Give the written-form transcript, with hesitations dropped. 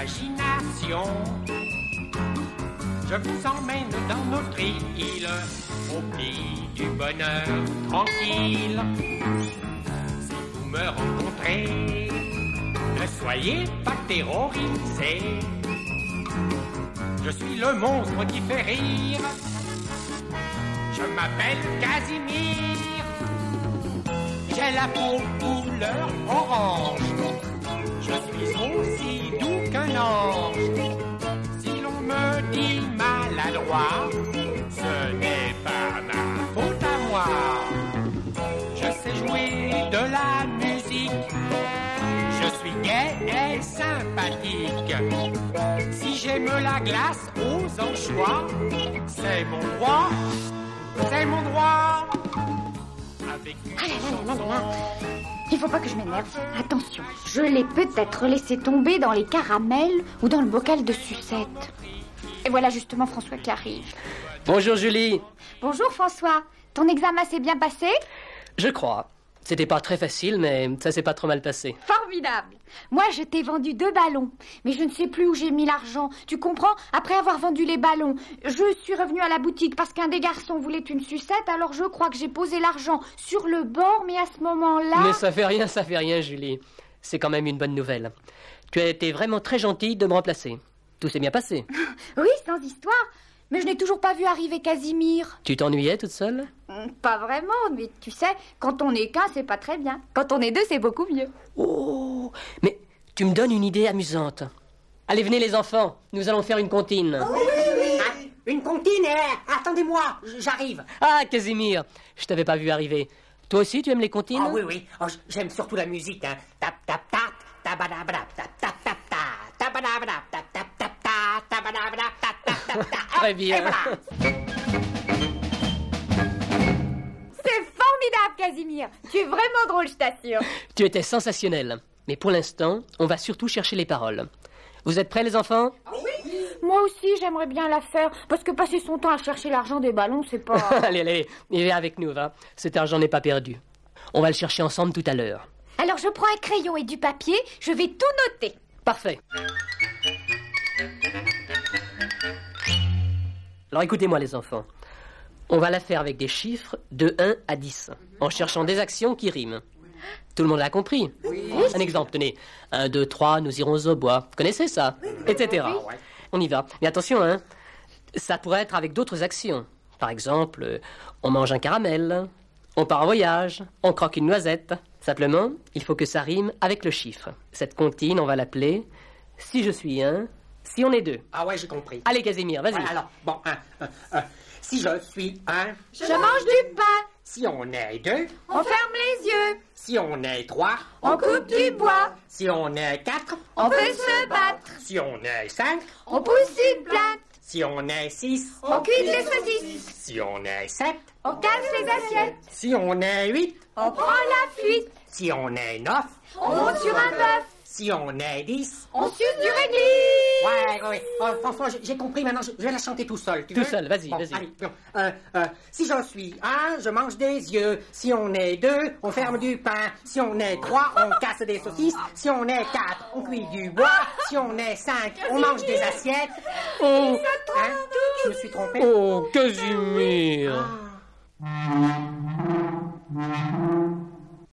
imagination. Je vous emmène dans notre île, au pays du bonheur tranquille. Si vous me rencontrez, ne soyez pas terrorisés. Je suis le monstre qui fait rire. Je m'appelle Casimir. J'ai la peau couleur orange. Je suis aussi doux qu'un ange. Si l'on me dit maladroit, ce n'est pas ma faute à moi. Je sais jouer de la musique. Je suis gai et sympathique. Si j'aime la glace aux anchois, c'est mon droit, c'est mon droit. Avec une chanson... Il faut pas que je m'énerve. Attention, je l'ai peut-être laissé tomber dans les caramels ou dans le bocal de sucette. Et voilà justement François qui arrive. Bonjour Julie. Bonjour François. Ton examen s'est bien passé ? Je crois. C'était pas très facile, mais ça s'est pas trop mal passé. Formidable. Moi, je t'ai vendu 2 ballons, mais je ne sais plus où j'ai mis l'argent. Tu comprends ? Après avoir vendu les ballons, je suis revenue à la boutique parce qu'un des garçons voulait une sucette, alors je crois que j'ai posé l'argent sur le bord, mais à ce moment-là... Mais ça fait rien, Julie. C'est quand même une bonne nouvelle. Tu as été vraiment très gentille de me remplacer. Tout s'est bien passé. Oui, sans histoire. Mais je n'ai toujours pas vu arriver Casimir. Tu t'ennuyais toute seule ? Pas vraiment, mais tu sais, quand on est qu'un, c'est pas très bien. Quand on est 2, c'est beaucoup mieux. Oh, mais tu me donnes une idée amusante. Allez, venez les enfants, nous allons faire une comptine. Oh, oui. Ah, une comptine, attendez-moi, j'arrive. Ah, Casimir, je t'avais pas vu arriver. Toi aussi, tu aimes les comptines ? Ah oui, oh, j'aime surtout la musique, hein. Tap, tap, tap, tabadabada, tap, tap, tap, tap, tabadabada, tap, tap, tap, tap, tabadabada, tap, tap, tap, tap. Très bien. C'est formidable, Casimir. Tu es vraiment drôle, je t'assure. Tu étais sensationnel. Mais pour l'instant, on va surtout chercher les paroles. Vous êtes prêts, les enfants ? Oui. Moi aussi, j'aimerais bien la faire, parce que passer son temps à chercher l'argent des ballons, c'est pas... Allez, viens avec nous, va. Cet argent n'est pas perdu. On va le chercher ensemble tout à l'heure. Alors, je prends un crayon et du papier, je vais tout noter. Parfait. Alors écoutez-moi les enfants, on va la faire avec des chiffres de 1 à 10, en cherchant des actions qui riment. Tout le monde l'a compris ? Oui. Un exemple, tenez, 1, 2, 3, nous irons au bois. Vous connaissez ça ? Etc. Oui. On y va. Mais attention, hein, ça pourrait être avec d'autres actions. Par exemple, on mange un caramel, on part en voyage, on croque une noisette. Simplement, il faut que ça rime avec le chiffre. Cette comptine, on va l'appeler « Si je suis 1 ». Si on est 2. Ah ouais, j'ai compris. Allez, Casimir, vas-y. Ouais, alors, bon, si je suis 1... Je mange du pain. Si on est 2... On ferme les yeux. Si on est 3... On coupe du bois. Si on est 4... On peut se battre. Si on est 5... On pousse une plante. Si on est 6... On cuit les saucisses. Si on est 7... On casse les assiettes. Si on est 8... On prend la fuite. Si on est 9... On monte sur un bœuf. Si on est 10... On suce du réglisse. Ouais. Oh, François, j'ai compris, maintenant je vais la chanter tout seul. Tu Tout veux? seul, vas-y, Bon, vas-y. Allez, bon. Si je suis 1, je mange des yeux. Si on est 2, on ferme du pain. Si on est 3, on casse des saucisses. Si on est 4, on cuit du bois. Si on est 5, on mange des assiettes. Oh, Hein? Je me suis trompé. oh, Casimir.